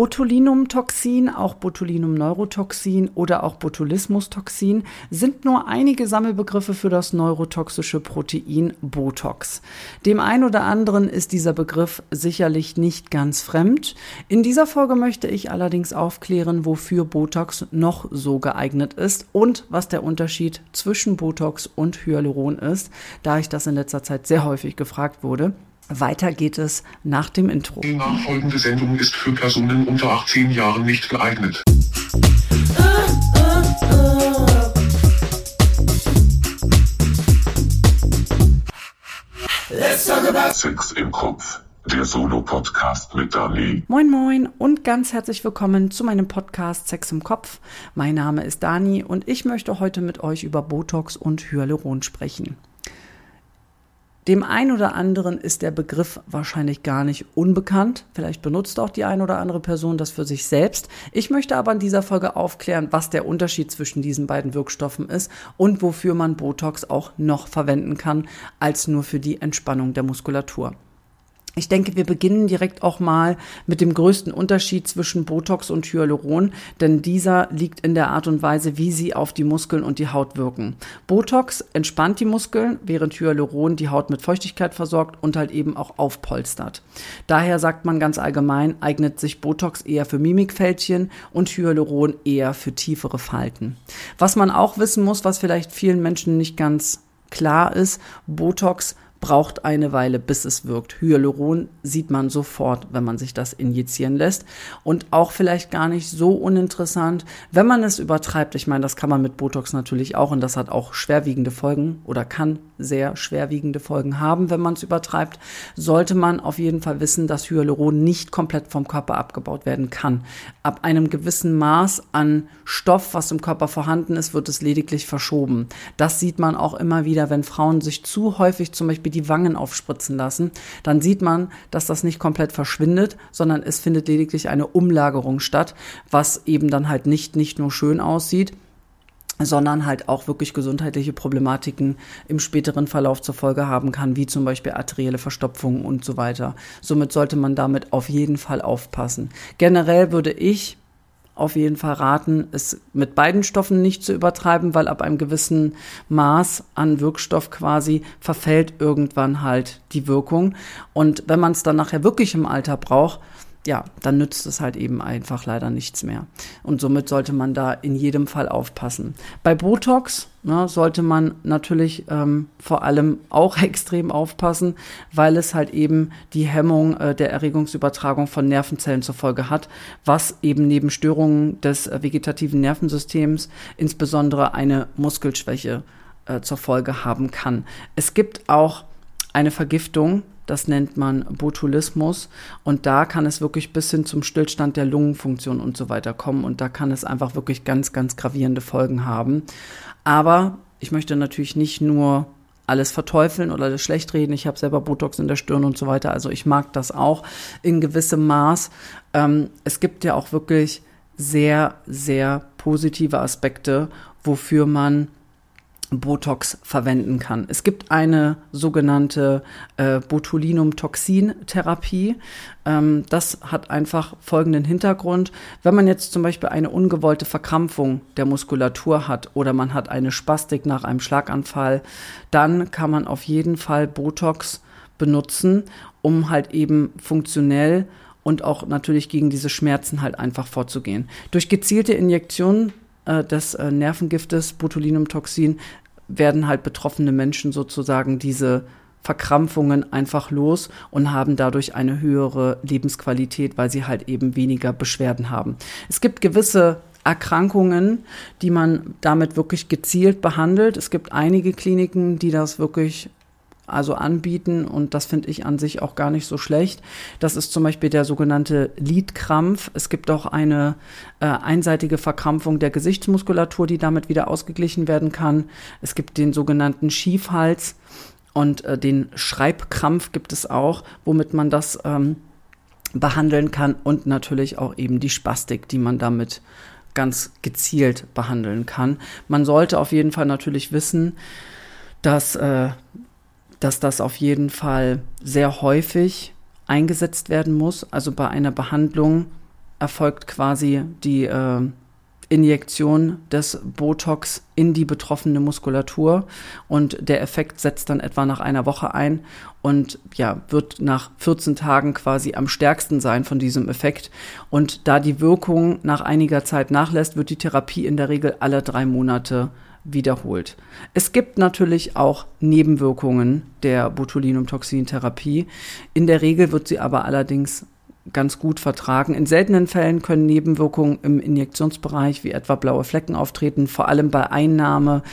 Botulinumtoxin, auch Botulinumneurotoxin oder auch Botulismustoxin sind nur einige Sammelbegriffe für das neurotoxische Protein Botox. Dem einen oder anderen ist dieser Begriff sicherlich nicht ganz fremd. In dieser Folge möchte ich allerdings aufklären, wofür Botox noch so geeignet ist und was der Unterschied zwischen Botox und Hyaluron ist, da ich das in letzter Zeit sehr häufig gefragt wurde. Weiter geht es nach dem Intro. Die nachfolgende Sendung ist für Personen unter 18 Jahren nicht geeignet. Let's talk about Sex im Kopf. Der Solo-Podcast mit Dani. Moin moin und ganz herzlich willkommen zu meinem Podcast Sex im Kopf. Mein Name ist Dani und ich möchte heute mit euch über Botox und Hyaluron sprechen. Dem einen oder anderen ist der Begriff wahrscheinlich gar nicht unbekannt. Vielleicht benutzt auch die eine oder andere Person das für sich selbst. Ich möchte aber in dieser Folge aufklären, was der Unterschied zwischen diesen beiden Wirkstoffen ist und wofür man Botox auch noch verwenden kann, als nur für die Entspannung der Muskulatur. Ich denke, wir beginnen direkt auch mal mit dem größten Unterschied zwischen Botox und Hyaluron, denn dieser liegt in der Art und Weise, wie sie auf die Muskeln und die Haut wirken. Botox entspannt die Muskeln, während Hyaluron die Haut mit Feuchtigkeit versorgt und halt eben auch aufpolstert. Daher sagt man ganz allgemein, eignet sich Botox eher für Mimikfältchen und Hyaluron eher für tiefere Falten. Was man auch wissen muss, was vielleicht vielen Menschen nicht ganz klar ist, Botox braucht eine Weile, bis es wirkt. Hyaluron sieht man sofort, wenn man sich das injizieren lässt. Und auch vielleicht gar nicht so uninteressant, wenn man es übertreibt. Ich meine, das kann man mit Botox natürlich auch und das hat auch schwerwiegende Folgen oder kann sehr schwerwiegende Folgen haben, wenn man es übertreibt. Sollte man auf jeden Fall wissen, dass Hyaluron nicht komplett vom Körper abgebaut werden kann. Ab einem gewissen Maß an Stoff, was im Körper vorhanden ist, wird es lediglich verschoben. Das sieht man auch immer wieder, wenn Frauen sich zu häufig zum Beispiel die Wangen aufspritzen lassen, dann sieht man, dass das nicht komplett verschwindet, sondern es findet lediglich eine Umlagerung statt, was eben dann halt nicht nur schön aussieht, sondern halt auch wirklich gesundheitliche Problematiken im späteren Verlauf zur Folge haben kann, wie zum Beispiel arterielle Verstopfungen und so weiter. Somit sollte man damit auf jeden Fall aufpassen. Generell würde ich auf jeden Fall raten, es mit beiden Stoffen nicht zu übertreiben, weil ab einem gewissen Maß an Wirkstoff quasi verfällt irgendwann halt die Wirkung. Und wenn man es dann nachher wirklich im Alter braucht, ja, dann nützt es halt eben einfach leider nichts mehr. Und somit sollte man da in jedem Fall aufpassen. Bei Botox sollte man natürlich vor allem auch extrem aufpassen, weil es halt eben die Hemmung der Erregungsübertragung von Nervenzellen zur Folge hat, was eben neben Störungen des vegetativen Nervensystems insbesondere eine Muskelschwäche zur Folge haben kann. Es gibt auch eine Vergiftung, das nennt man Botulismus und da kann es wirklich bis hin zum Stillstand der Lungenfunktion und so weiter kommen und da kann es einfach wirklich ganz, ganz gravierende Folgen haben. Aber ich möchte natürlich nicht nur alles verteufeln oder das schlecht reden. Ich habe selber Botox in der Stirn und so weiter, also ich mag das auch in gewissem Maß. Es gibt ja auch wirklich sehr, sehr positive Aspekte, wofür man Botox verwenden kann. Es gibt eine sogenannte Botulinumtoxin-Therapie. Das hat einfach folgenden Hintergrund. Wenn man jetzt zum Beispiel eine ungewollte Verkrampfung der Muskulatur hat oder man hat eine Spastik nach einem Schlaganfall, dann kann man auf jeden Fall Botox benutzen, um halt eben funktionell und auch natürlich gegen diese Schmerzen halt einfach vorzugehen. Durch gezielte Injektionen des Nervengiftes Botulinumtoxin werden halt betroffene Menschen sozusagen diese Verkrampfungen einfach los und haben dadurch eine höhere Lebensqualität, weil sie halt eben weniger Beschwerden haben. Es gibt gewisse Erkrankungen, die man damit wirklich gezielt behandelt. Es gibt einige Kliniken, die das wirklich anbieten und das finde ich an sich auch gar nicht so schlecht. Das ist zum Beispiel der sogenannte Lidkrampf. Es gibt auch eine einseitige Verkrampfung der Gesichtsmuskulatur, die damit wieder ausgeglichen werden kann. Es gibt den sogenannten Schiefhals und den Schreibkrampf gibt es auch, womit man das behandeln kann und natürlich auch eben die Spastik, die man damit ganz gezielt behandeln kann. Man sollte auf jeden Fall natürlich wissen, dass das auf jeden Fall sehr häufig eingesetzt werden muss. Also bei einer Behandlung erfolgt quasi die Injektion des Botox in die betroffene Muskulatur und der Effekt setzt dann etwa nach einer Woche ein und ja, wird nach 14 Tagen quasi am stärksten sein von diesem Effekt. Und da die Wirkung nach einiger Zeit nachlässt, wird die Therapie in der Regel alle 3 Monate wiederholt. Es gibt natürlich auch Nebenwirkungen der Botulinumtoxin-Therapie. In der Regel wird sie aber allerdings ganz gut vertragen. In seltenen Fällen können Nebenwirkungen im Injektionsbereich wie etwa blaue Flecken auftreten, vor allem bei Einnahme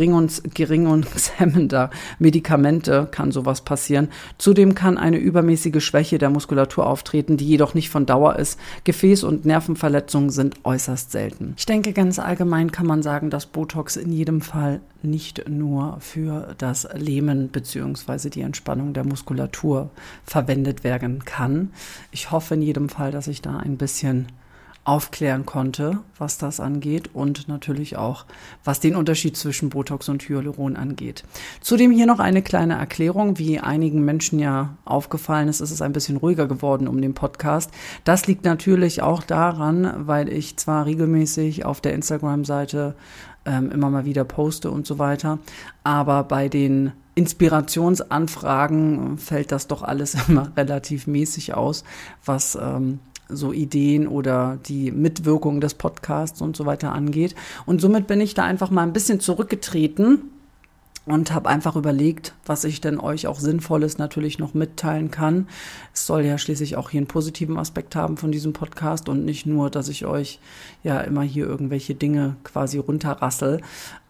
gerinnungshemmender Medikamente kann sowas passieren. Zudem kann eine übermäßige Schwäche der Muskulatur auftreten, die jedoch nicht von Dauer ist. Gefäß- und Nervenverletzungen sind äußerst selten. Ich denke, ganz allgemein kann man sagen, dass Botox in jedem Fall nicht nur für das Lähmen bzw. die Entspannung der Muskulatur verwendet werden kann. Ich hoffe in jedem Fall, dass ich da ein bisschen aufklären konnte, was das angeht und natürlich auch, was den Unterschied zwischen Botox und Hyaluron angeht. Zudem hier noch eine kleine Erklärung, wie einigen Menschen ja aufgefallen ist, ist es ein bisschen ruhiger geworden um den Podcast. Das liegt natürlich auch daran, weil ich zwar regelmäßig auf der Instagram-Seite immer mal wieder poste und so weiter, aber bei den Inspirationsanfragen fällt das doch alles immer relativ mäßig aus, was so Ideen oder die Mitwirkung des Podcasts und so weiter angeht. Und somit bin ich da einfach mal ein bisschen zurückgetreten und habe einfach überlegt, was ich denn euch auch Sinnvolles natürlich noch mitteilen kann. Es soll ja schließlich auch hier einen positiven Aspekt haben von diesem Podcast und nicht nur, dass ich euch ja immer hier irgendwelche Dinge quasi runterrassel.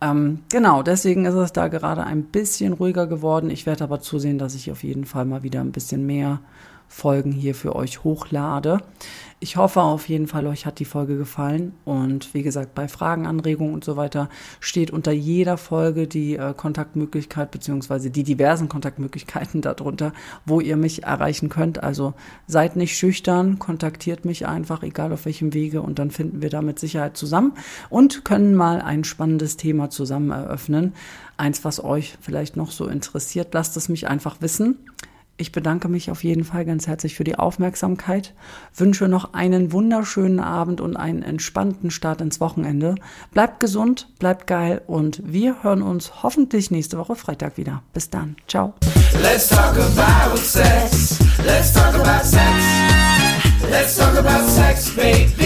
Genau, deswegen ist es da gerade ein bisschen ruhiger geworden. Ich werde aber zusehen, dass ich auf jeden Fall mal wieder ein bisschen mehr Folgen hier für euch hochlade. Ich hoffe auf jeden Fall, euch hat die Folge gefallen und wie gesagt, bei Fragen, Anregungen und so weiter steht unter jeder Folge die Kontaktmöglichkeit beziehungsweise die diversen Kontaktmöglichkeiten darunter, wo ihr mich erreichen könnt. Also seid nicht schüchtern, kontaktiert mich einfach, egal auf welchem Wege und dann finden wir da mit Sicherheit zusammen und können mal ein spannendes Thema zusammen eröffnen. Eins, was euch vielleicht noch so interessiert, lasst es mich einfach wissen. Ich bedanke mich auf jeden Fall ganz herzlich für die Aufmerksamkeit, wünsche noch einen wunderschönen Abend und einen entspannten Start ins Wochenende. Bleibt gesund, bleibt geil und wir hören uns hoffentlich nächste Woche Freitag wieder. Bis dann. Ciao. Let's talk about sex. Let's talk about sex. Let's talk about sex, baby.